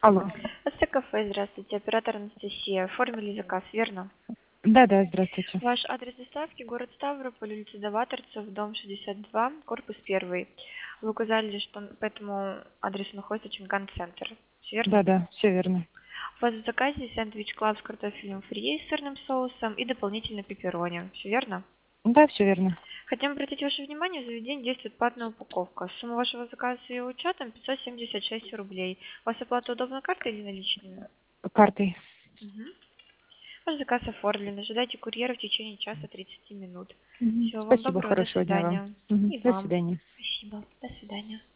Алло. Кафе, здравствуйте. Оператор Анастасия. Оформили заказ, верно? Да, здравствуйте. Ваш адрес доставки — город Ставрополь, улица Даваторцев, дом 62, корпус 1. Вы указали, что по этому адресу находится Чинган-центр. Всё верно? Да, все верно. У вас в заказе сэндвич клаб с картофелем фри с сырным соусом и дополнительно пепперони. Все верно? Да, все верно. Хотим обратить ваше внимание, в заведении действует платная упаковка. Сумма вашего заказа с ее учетом 576 рублей. У вас оплата удобна картой или наличными? Картой. Мгм. Ваш заказ оформлен. Ожидайте курьера в течение часа 30 минут. Всего вам Спасибо, доброго, до хорошего дня вам. свидания. И До вам. свидания. Спасибо. До свидания.